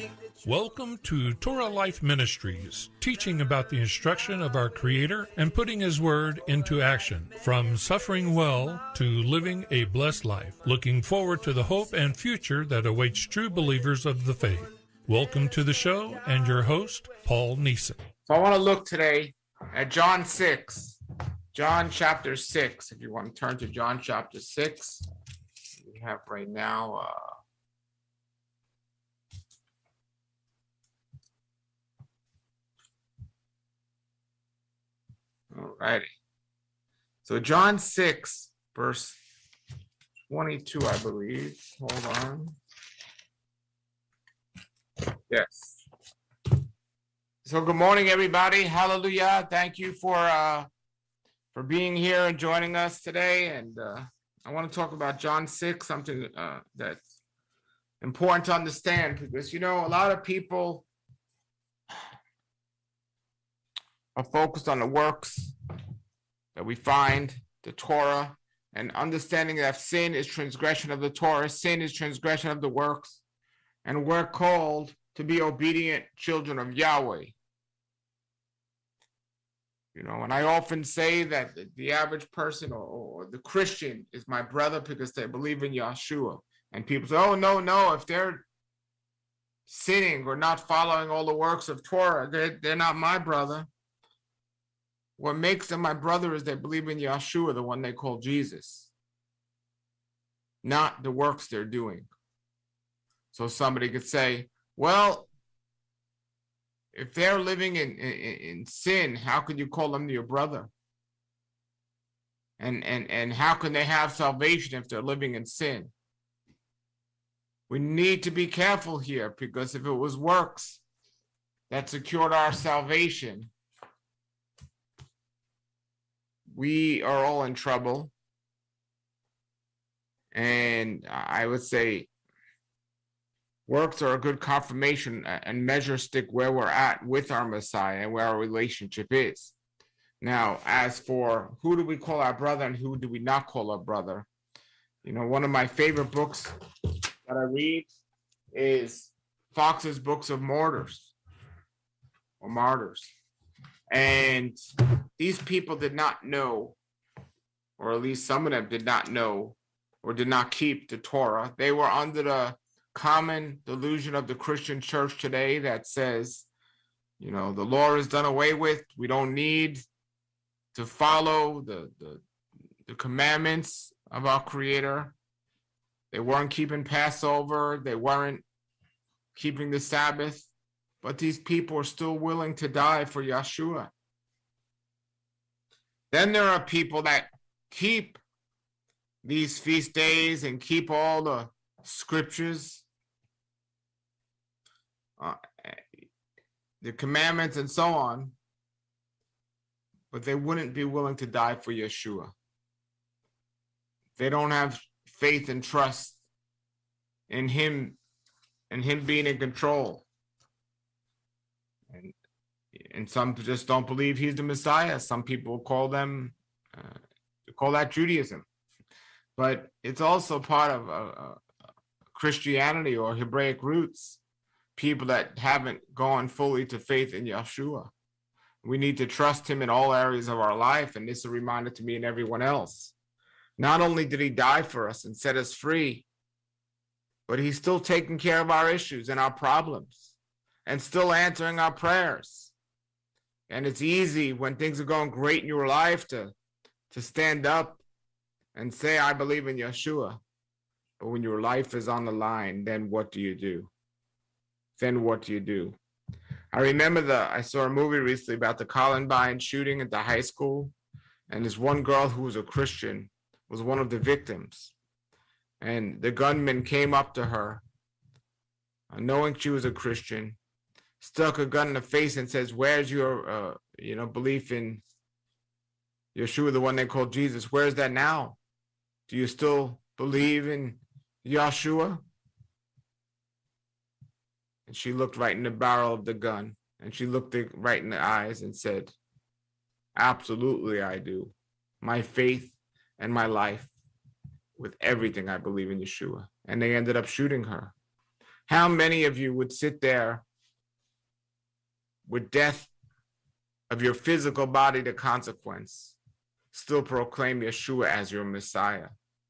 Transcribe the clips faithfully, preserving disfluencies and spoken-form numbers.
Welcome to Torah Life Ministries, teaching about the instruction of our Creator and putting His Word into action, from suffering well to living a blessed life, looking forward to the hope and future that awaits true believers of the faith. Welcome to the show and your host, Paul Neeson. So I want to look today at John six, John chapter six. If you want to turn to John chapter six, we have right now... Uh, All righty. So John six, verse twenty-two, I believe. Hold on. Yes. So good morning, everybody. Hallelujah. Thank you for uh, for being here and joining us today. And uh, I want to talk about John six, something uh, that's important to understand, because, you know, a lot of people are focused on the works that we find, the Torah, and understanding that sin is transgression of the Torah, sin is transgression of the works, and we're called to be obedient children of Yahweh. You know, and I often say that the average person or, or the Christian is my brother because they believe in Yahshua. And people say, oh, no, no, if they're sinning or not following all the works of Torah, they're, they're not my brother. What makes them my brother is they believe in Yahshua, the one they call Jesus, not the works they're doing. So somebody could say, well, if they're living in, in, in sin, how could you call them your brother? And, and, and how can they have salvation if they're living in sin? We need to be careful here, because if it was works that secured our salvation, we are all in trouble. And I would say works are a good confirmation and measure stick where we're at with our Messiah and where our relationship is. Now, as for who do we call our brother and who do we not call our brother, you know, one of my favorite books that I read is Fox's Books of Martyrs or Martyrs. And these people did not know, or at least some of them did not know, or did not keep the Torah. They were under the common delusion of the Christian church today that says, you know, the law is done away with. We don't need to follow the, the, the commandments of our Creator. They weren't keeping Passover. They weren't keeping the Sabbath. But these people are still willing to die for Yahshua. Then there are people that keep these feast days and keep all the scriptures, uh, the commandments and so on, but they wouldn't be willing to die for Yeshua. They don't have faith and trust in him and him being in control. And, and some just don't believe he's the Messiah. Some people call them, uh, call that Judaism. But it's also part of uh, uh, Christianity or Hebraic roots, people that haven't gone fully to faith in Yeshua. We need to trust him in all areas of our life, and this is a reminder to me and everyone else. Not only did he die for us and set us free, but he's still taking care of our issues and our problems, and still answering our prayers. And it's easy when things are going great in your life to, to stand up and say, I believe in Yeshua. But when your life is on the line, then what do you do? Then what do you do? I remember the, I saw a movie recently about the Columbine shooting at the high school. And this one girl who was a Christian was one of the victims. And the gunman came up to her, uh, knowing she was a Christian, stuck a gun in the face and says, where's your, uh, you know, belief in Yeshua, the one they call Jesus? Where's that now? Do you still believe in Yeshua? And she looked right in the barrel of the gun, and she looked it right in the eyes and said, absolutely, I do. My faith and my life with everything I believe in Yeshua. And they ended up shooting her. How many of you would sit there with death of your physical body the consequence, still proclaim Yeshua as your Messiah?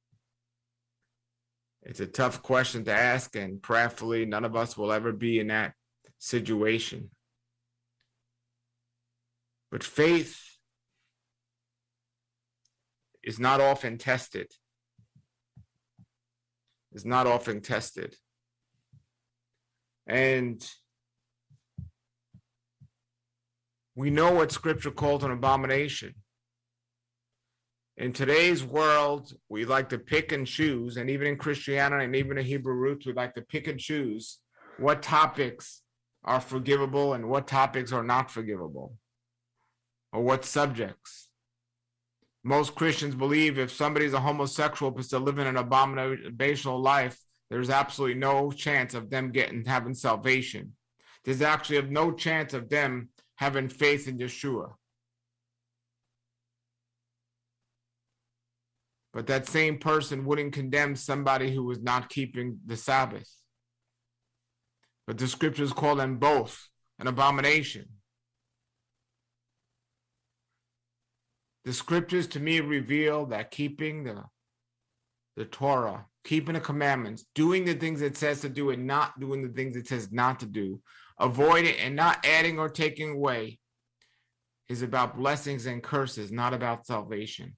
It's a tough question to ask, and prayerfully, none of us will ever be in that situation. But faith is not often tested. Is not often tested. And we know what Scripture calls an abomination. In today's world, we like to pick and choose, and even in Christianity and even in Hebrew roots, we like to pick and choose what topics are forgivable and what topics are not forgivable, or what subjects. Most Christians believe if somebody's a homosexual but still living an abominational life, there's absolutely no chance of them getting having salvation. There's actually no chance of them having faith in Yeshua. But that same person wouldn't condemn somebody who was not keeping the Sabbath. But the scriptures call them both an abomination. The scriptures to me reveal that keeping the, the Torah, keeping the commandments, doing the things it says to do and not doing the things it says not to do, avoiding and not adding or taking away, is about blessings and curses, not about salvation.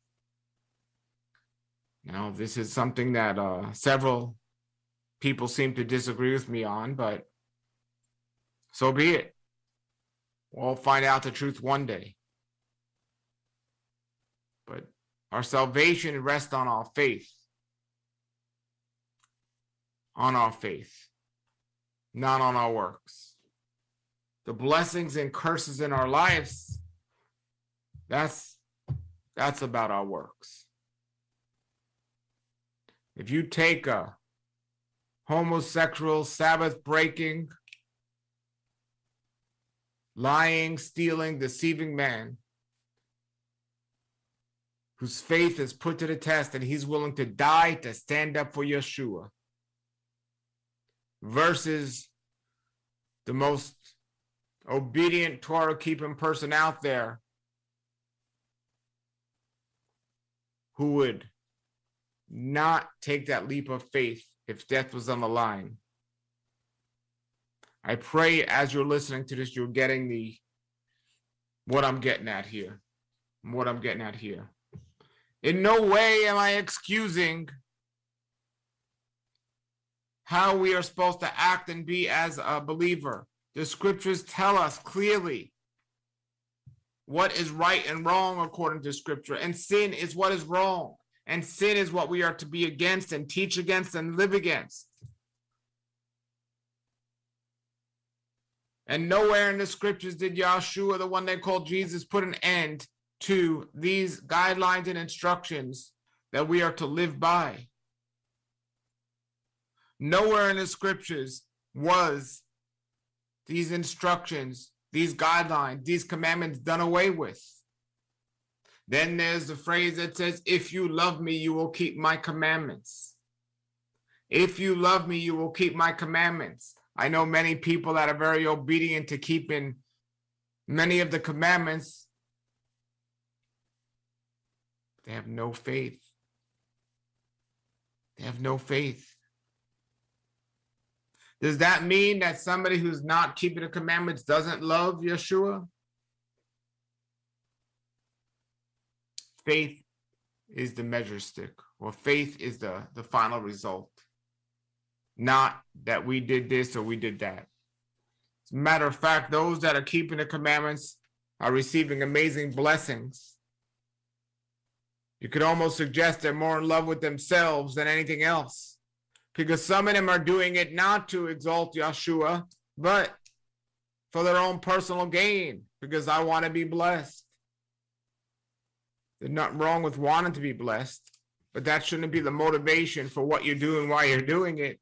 Now, this is something that uh, several people seem to disagree with me on, but so be it. We'll find out the truth one day. But our salvation rests on our faith. On our faith, not on our works. The blessings and curses in our lives, that's, that's about our works. If you take a homosexual, Sabbath-breaking, lying, stealing, deceiving man whose faith is put to the test and he's willing to die to stand up for Yeshua, versus the most obedient Torah-keeping person out there who would not take that leap of faith if death was on the line. I pray as you're listening to this, you're getting the what I'm getting at here. What I'm getting at here. In no way am I excusing how we are supposed to act and be as a believer. The scriptures tell us clearly what is right and wrong according to scripture, and sin is what is wrong. And sin is what we are to be against and teach against and live against. And nowhere in the scriptures did Yeshua, the one they called Jesus, put an end to these guidelines and instructions that we are to live by. Nowhere in the scriptures was these instructions, these guidelines, these commandments done away with. Then there's the phrase that says, if you love me, you will keep my commandments. If you love me, you will keep my commandments. I know many people that are very obedient to keeping many of the commandments. They have no faith. They have no faith. Does that mean that somebody who's not keeping the commandments doesn't love Yeshua? Faith is the measure stick, or faith is the, the final result. Not that we did this or we did that. As a matter of fact, those that are keeping the commandments are receiving amazing blessings. You could almost suggest they're more in love with themselves than anything else, because some of them are doing it not to exalt Yeshua, but for their own personal gain, because I want to be blessed. There's nothing wrong with wanting to be blessed, but that shouldn't be the motivation for what you're doing while you're doing it.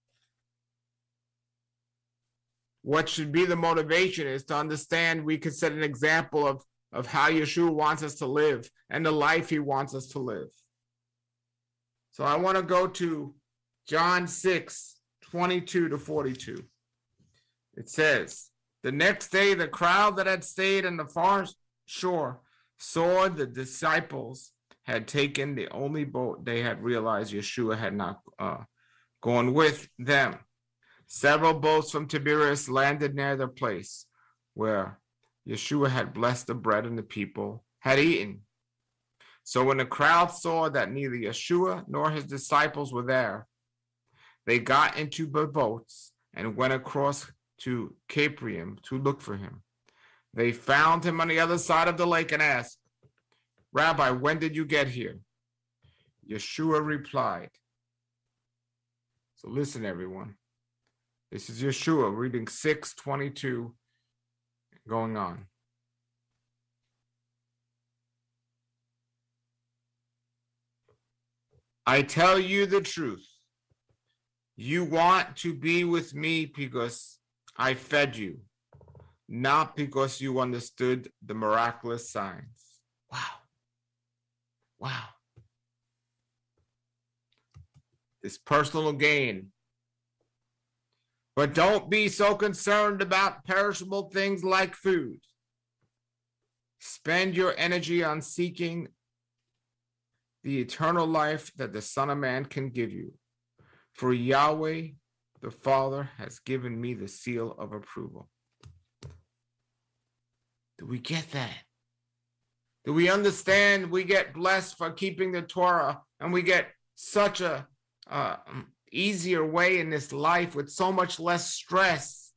What should be the motivation is to understand we could set an example of, of how Yeshua wants us to live and the life he wants us to live. So I want to go to John six, twenty-two to forty-two. It says, the next day, the crowd that had stayed on the far shore saw the disciples had taken the only boat they had realized Yeshua had not uh, gone with them. Several boats from Tiberias landed near the place where Yeshua had blessed the bread and the people had eaten. So when the crowd saw that neither Yeshua nor his disciples were there, they got into the boats and went across to Capernaum to look for him. They found him on the other side of the lake and asked, Rabbi, when did you get here? Yeshua replied. So listen, everyone. This is Yeshua reading six twenty-two, going on. I tell you the truth. You want to be with me because I fed you, not because you understood the miraculous signs. Wow. Wow. This personal gain. But don't be so concerned about perishable things like food. Spend your energy on seeking the eternal life that the Son of Man can give you. For Yahweh, the Father, has given me the seal of approval. Do we get that? Do we understand we get blessed for keeping the Torah, and we get such a uh, easier way in this life with so much less stress?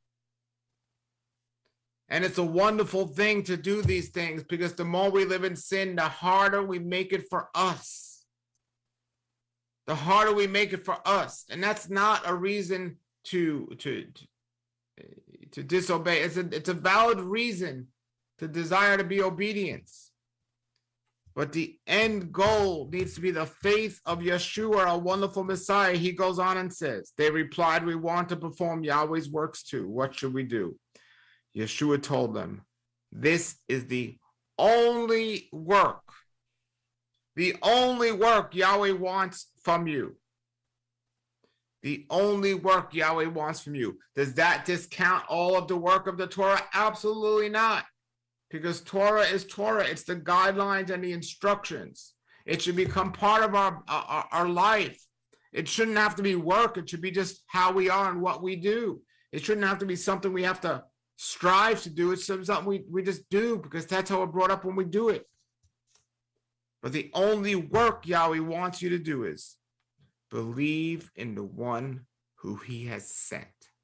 And it's a wonderful thing to do these things, because the more we live in sin, the harder we make it for us. The harder we make it for us. And that's not a reason to, to, to, to disobey. It's a, it's a valid reason to desire to be obedience. But the end goal needs to be the faith of Yeshua, our wonderful Messiah. He goes on and says, they replied, we want to perform Yahweh's works too. What should we do? Yeshua told them, this is the only work, the only work Yahweh wants from you. The only work Yahweh wants from you. Does that discount all of the work of the Torah? Absolutely not. Because Torah is Torah. It's the guidelines and the instructions. It should become part of our, our, our life. It shouldn't have to be work. It should be just how we are and what we do. It shouldn't have to be something we have to strive to do. It's something we, we just do because that's how we're brought up when we do it. But the only work Yahweh wants you to do is believe in the one who he has sent.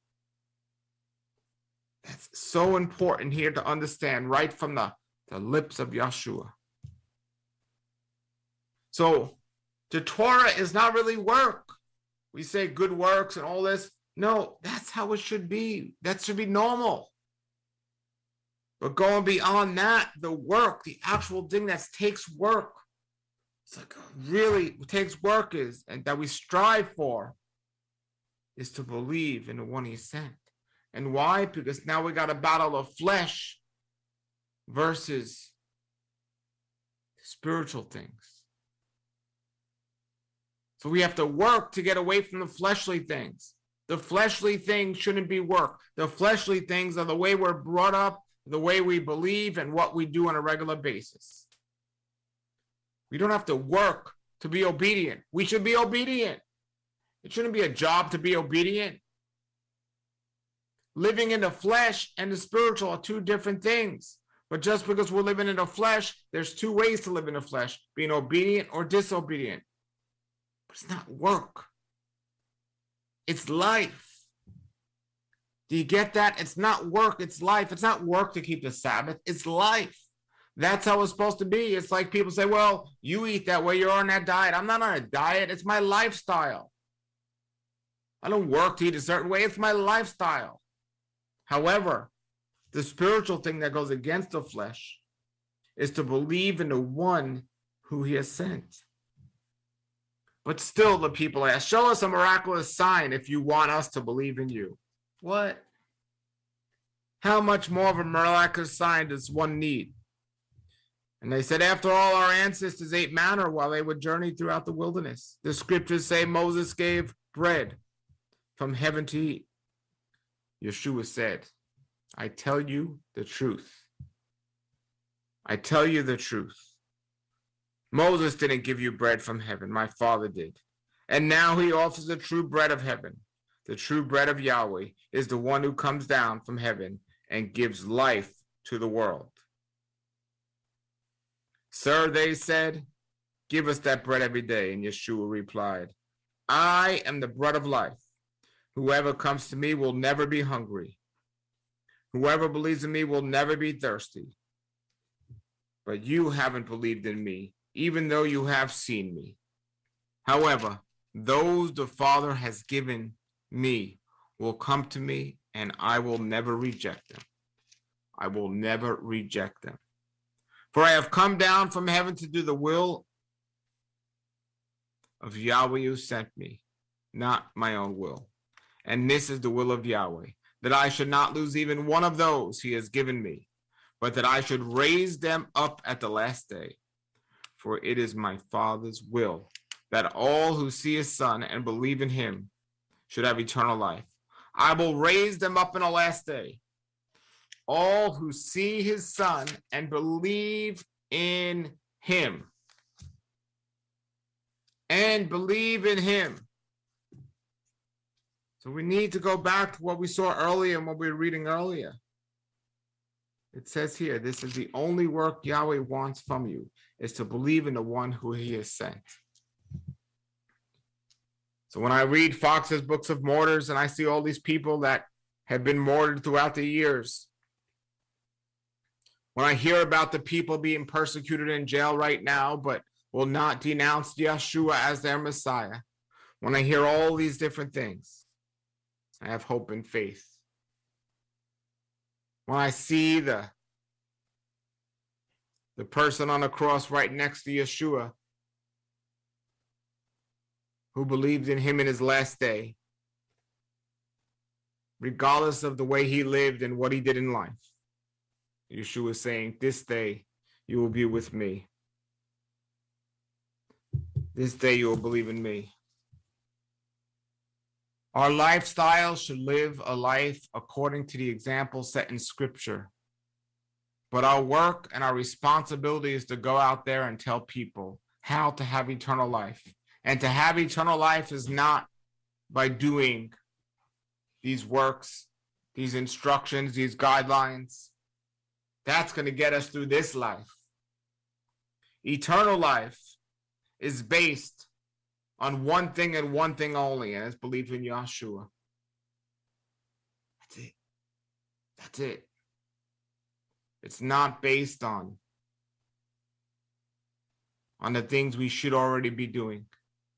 That's so important here to understand right from the, the lips of Yeshua. So the Torah is not really work. We say good works and all this. No, that's how it should be. That should be normal. But going beyond that, the work, the actual thing that takes work, it's like really takes work is, and that we strive for, is to believe in the one he sent. And why? Because now we got a battle of flesh versus spiritual things. So we have to work to get away from the fleshly things. The fleshly things shouldn't be work. The fleshly things are the way we're brought up, the way we believe, and what we do on a regular basis. We don't have to work to be obedient. We should be obedient. It shouldn't be a job to be obedient. Living in the flesh and the spiritual are two different things. But just because we're living in the flesh, there's two ways to live in the flesh, being obedient or disobedient. But it's not work. It's life. Do you get that? It's not work, it's life. It's not work to keep the Sabbath, it's life. That's how it's supposed to be. It's like people say, well, you eat that way, you're on that diet. I'm not on a diet, it's my lifestyle. I don't work to eat a certain way, it's my lifestyle. However, the spiritual thing that goes against the flesh is to believe in the one who he has sent. But still the people ask, show us a miraculous sign if you want us to believe in you. What? How much more of a miraculous sign does one need? And they said, after all, our ancestors ate manna while they would journey throughout the wilderness. The scriptures say Moses gave bread from heaven to eat? Yeshua said, I tell you the truth. I tell you the truth. Moses didn't give you bread from heaven. My Father did. And now he offers the true bread of heaven. The true bread of Yahweh is the one who comes down from heaven and gives life to the world. Sir, they said, give us that bread every day. And Yeshua replied, I am the bread of life. Whoever comes to me will never be hungry. Whoever believes in me will never be thirsty. But you haven't believed in me, even though you have seen me. However, those the Father has given me will come to me, and I will never reject them. I will never reject them. For I have come down from heaven to do the will of Yahweh who sent me, not my own will. And this is the will of Yahweh, that I should not lose even one of those he has given me, but that I should raise them up at the last day. For it is my Father's will that all who see his Son and believe in him should have eternal life. I will raise them up in the last day. All who see his Son and believe in him. And believe in him. So we need to go back to what we saw earlier and what we were reading earlier. It says here, this is the only work Yahweh wants from you, is to believe in the one who he has sent. So when I read Fox's Books of Martyrs and I see all these people that have been martyred throughout the years, when I hear about the people being persecuted in jail right now, but will not denounce Yeshua as their Messiah, when I hear all these different things, I have hope and faith. When I see the, the person on the cross right next to Yeshua, who believed in him in his last day, regardless of the way he lived and what he did in life, Yeshua is saying, this day you will be with me. This day you will believe in me. Our lifestyle should live a life according to the example set in Scripture. But our work and our responsibility is to go out there and tell people how to have eternal life. And to have eternal life is not by doing these works, these instructions, these guidelines. That's going to get us through this life. Eternal life is based on one thing and one thing only, and it's belief in Yeshua. That's it. That's it. It's not based on, on the things we should already be doing.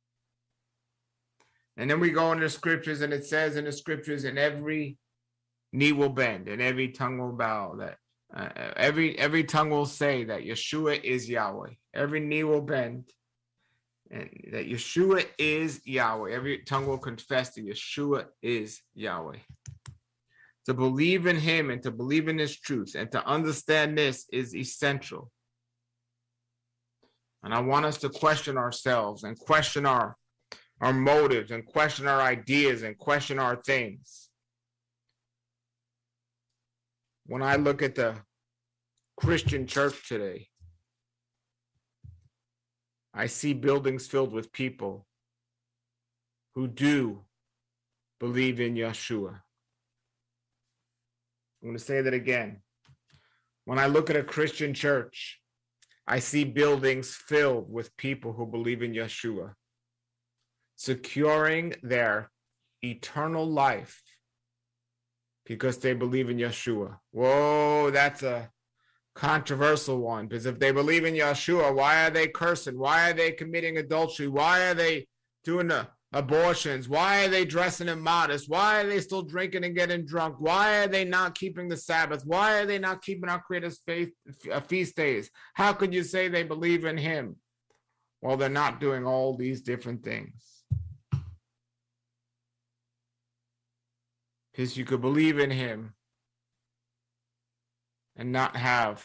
And then we go into the scriptures, and it says in the scriptures, and every knee will bend, and every tongue will bow, that uh, every every tongue will say that Yeshua is Yahweh. Every knee will bend, and that Yeshua is Yahweh. Every tongue will confess that Yeshua is Yahweh. To believe in him and to believe in his truth and to understand this is essential. And I want us to question ourselves and question our, our motives and question our ideas and question our things. When I look at the Christian church today, I see buildings filled with people who do believe in Yeshua. I'm going to say that again. When I look at a Christian church, I see buildings filled with people who believe in Yeshua, securing their eternal life because they believe in Yeshua. Whoa, that's a controversial one, because if they believe in Yeshua, why are they cursing? Why are they committing adultery? Why are they doing the abortions? Why are they dressing immodest? Why are they still drinking and getting drunk? Why are they not keeping the Sabbath? Why are they not keeping our Creator's faith, uh, feast days? How could you say they believe in him while they're not doing all these different things? Because you could believe in him and not have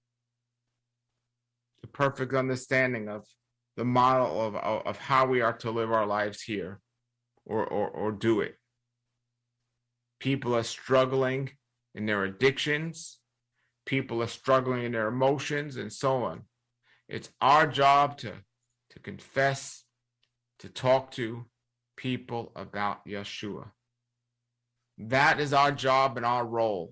the perfect understanding of the model of, of, of how we are to live our lives here or, or, or do it. People are struggling in their addictions. People are struggling in their emotions and so on. It's our job to, to confess, to talk to people about Yeshua. That is our job and our role.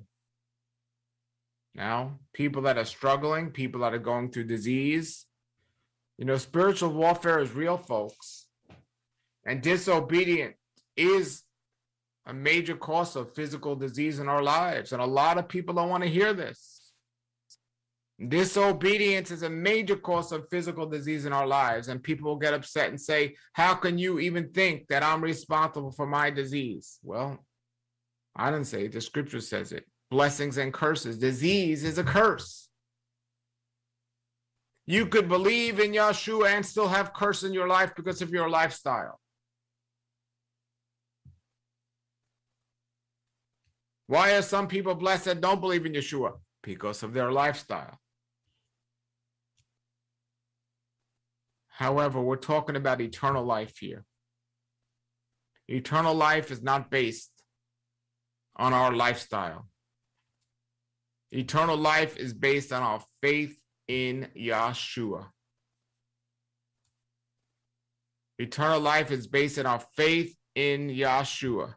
Now, people that are struggling, people that are going through disease, you know, spiritual warfare is real, folks. And disobedience is a major cause of physical disease in our lives. And a lot of people don't want to hear this. Disobedience is a major cause of physical disease in our lives. And people will get upset and say, how can you even think that I'm responsible for my disease? Well, I didn't say it. The scripture says it. Blessings and curses. Disease is a curse. You could believe in Yeshua and still have curse in your life because of your lifestyle. Why are some people blessed that don't believe in Yeshua? Because of their lifestyle. However, we're talking about eternal life here. Eternal life is not based on our lifestyle. Eternal life is based on our faith in Yeshua. Eternal life is based on our faith in Yeshua.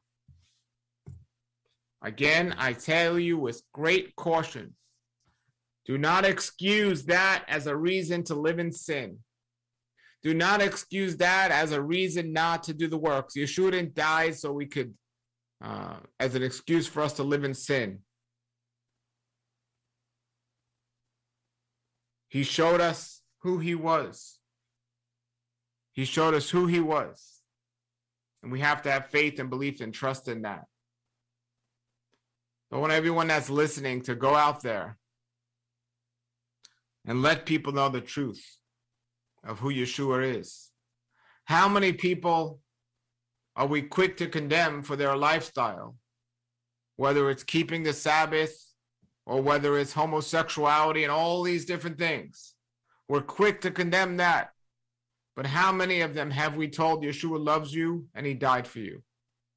Again, I tell you with great caution, do not excuse that as a reason to live in sin. Do not excuse that as a reason not to do the works. Yeshua didn't die so we could, uh, as an excuse for us to live in sin. He showed us who he was. He showed us who he was. And we have to have faith and belief and trust in that. I want everyone that's listening to go out there and let people know the truth of who Yeshua is. How many people are we quick to condemn for their lifestyle? Whether it's keeping the Sabbath or whether it's homosexuality and all these different things. We're quick to condemn that. But how many of them have we told Yeshua loves you and he died for you?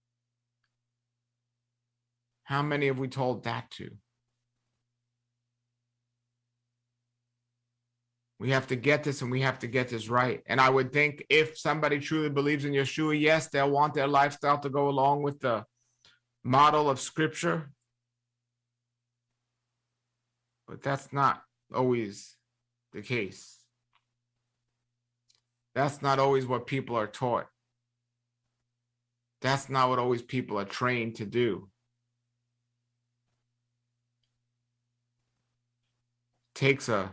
How many have we told that to? We have to get this and we have to get this right. And I would think if somebody truly believes in Yeshua, yes, they'll want their lifestyle to go along with the model of Scripture. But that's not always the case. That's not always what people are taught. That's not what always people are trained to do. Takes a,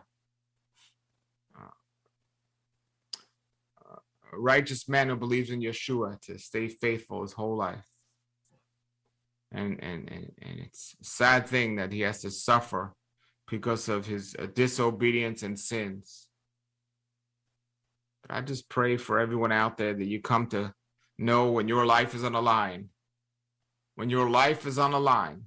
a righteous man who believes in Yeshua to stay faithful his whole life. And, and, and, and it's a sad thing that he has to suffer because of his uh, disobedience and sins. But I just pray for everyone out there that you come to know when your life is on the line. When your life is on the line,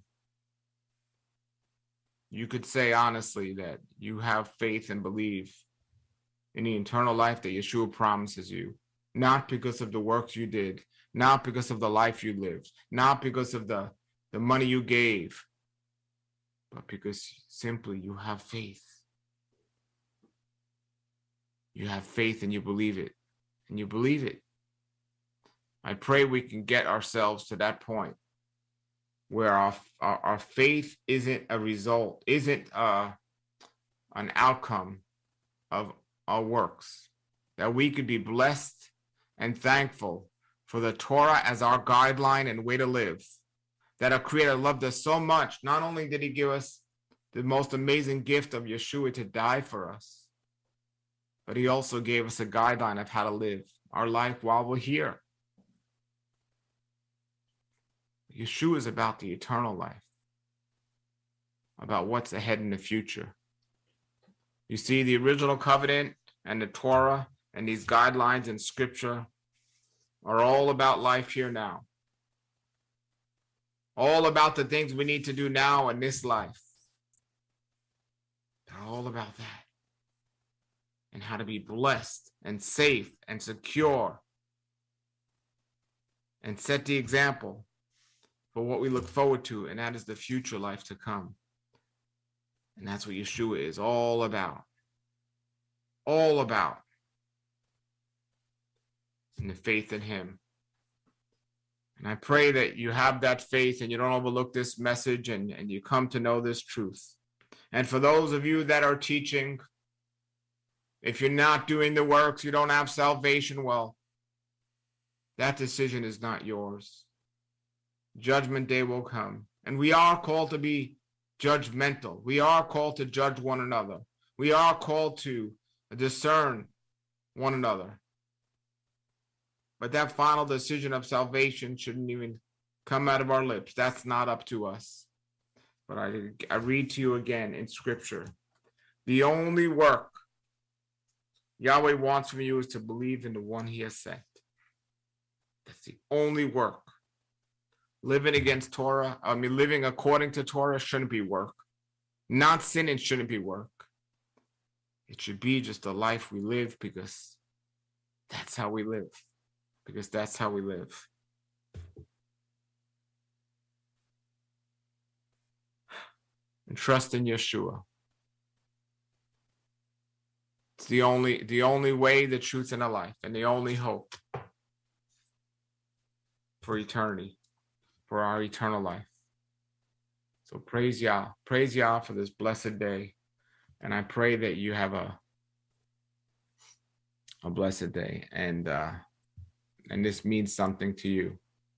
you could say honestly that you have faith and believe in the eternal life that Yeshua promises you, not because of the works you did, not because of the life you lived, not because of the, the money you gave, but because simply you have faith. You have faith and you believe it, and you believe it. I pray we can get ourselves to that point where our, our, our faith isn't a result, isn't uh, an outcome of our works, that we could be blessed and thankful for the Torah as our guideline and way to live, that our Creator loved us so much. Not only did he give us the most amazing gift of Yeshua to die for us, but he also gave us a guideline of how to live our life while we're here. Yeshua is about the eternal life, about what's ahead in the future. You see, the original covenant and the Torah and these guidelines in Scripture are all about life here now. All about the things we need to do now in this life. They're all about that. And how to be blessed and safe and secure and set the example for what we look forward to, and that is the future life to come. And that's what Yeshua is all about. All about. And the faith in him. And I pray that you have that faith and you don't overlook this message, and, and you come to know this truth. And for those of you that are teaching, if you're not doing the works, you don't have salvation, well, that decision is not yours. Judgment day will come. And we are called to be judgmental. We are called to judge one another. We are called to discern one another. But that final decision of salvation shouldn't even come out of our lips. That's not up to us. But I, I read to you again in Scripture. The only work Yahweh wants from you is to believe in the one he has sent. That's the only work. Living against Torah, I mean, living according to Torah shouldn't be work. Not sinning shouldn't be work. It should be just a life we live because that's how we live. Because that's how we live. And trust in Yeshua. It's the only, the only way, the truth, and the life, and the only hope for eternity, for our eternal life. So praise Yah. Praise Yah for this blessed day. And I pray that you have a, a blessed day. And uh, and this means something to you.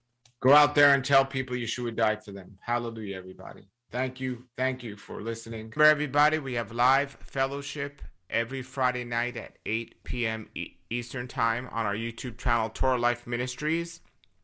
Go out there and tell people Yeshua died for them. Hallelujah, everybody. Thank you. Thank you for listening. Remember, everybody, we have live fellowship every Friday night at eight p.m. Eastern Time on our YouTube channel, Torah Life Ministries.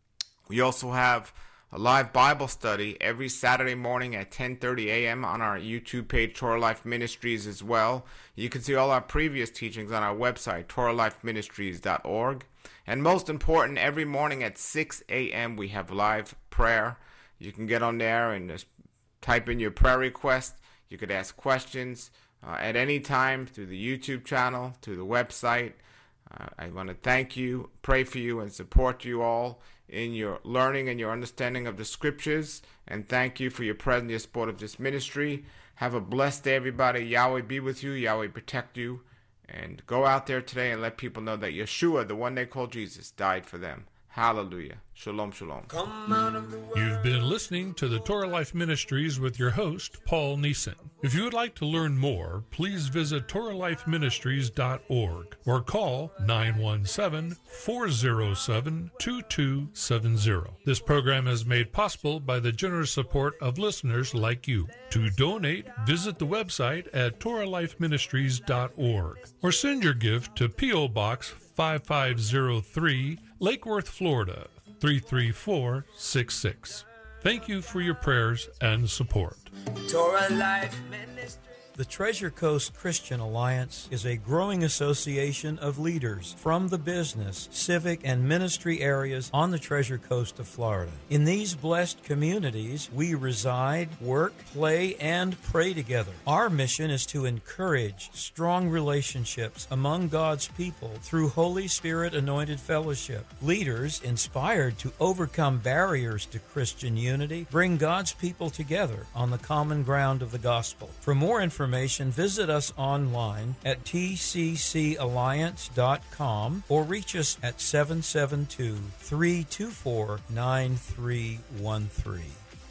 We also have a live Bible study every Saturday morning at ten thirty a.m. on our YouTube page, Torah Life Ministries, as well. You can see all our previous teachings on our website, torah life ministries dot org. And most important, every morning at six a.m. we have live prayer. You can get on there and just type in your prayer request. You could ask questions uh, at any time through the YouTube channel, through the website. Uh, I want to thank you, pray for you, and support you all in your learning and your understanding of the scriptures. And thank you for your presence, your support of this ministry. Have a blessed day, everybody. Yahweh be with you. Yahweh protect you. And go out there today and let people know that Yeshua, the one they call Jesus, died for them. Hallelujah. Shalom, shalom. You've been listening to the Torah Life Ministries with your host, Paul Neeson. If you would like to learn more, please visit torah life ministries dot org or call nine one seven, four zero seven, two two seven zero. This program is made possible by the generous support of listeners like you. To donate, visit the website at torah life ministries dot org or send your gift to P O. Box five five zero three, Lake Worth, Florida, three three four six six. Thank you for your prayers and support. Torah Life Ministry. The Treasure Coast Christian Alliance is a growing association of leaders from the business, civic, and ministry areas on the Treasure Coast of Florida. In these blessed communities, we reside, work, play, and pray together. Our mission is to encourage strong relationships among God's people through Holy Spirit-anointed fellowship. Leaders, inspired to overcome barriers to Christian unity, bring God's people together on the common ground of the gospel. For more information, visit us online at t c c alliance dot com or reach us at seven seven two, three two four, nine three one three.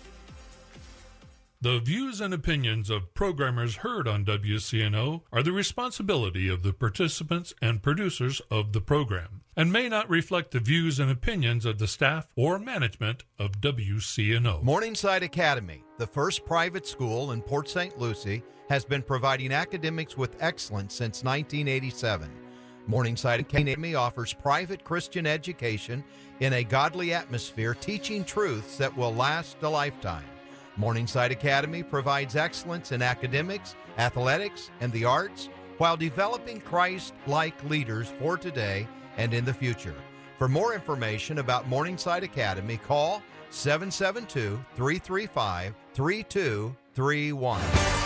The views and opinions of programmers heard on W C N O are the responsibility of the participants and producers of the program, and may not reflect the views and opinions of the staff or management of W C N O. Morningside Academy, the first private school in Port Saint Lucie, has been providing academics with excellence since nineteen eighty-seven. Morningside Academy offers private Christian education in a godly atmosphere, teaching truths that will last a lifetime. Morningside Academy provides excellence in academics, athletics, and the arts, while developing Christ-like leaders for today and in the future. For more information about Morningside Academy, call seven seven two, three three five, three two three one.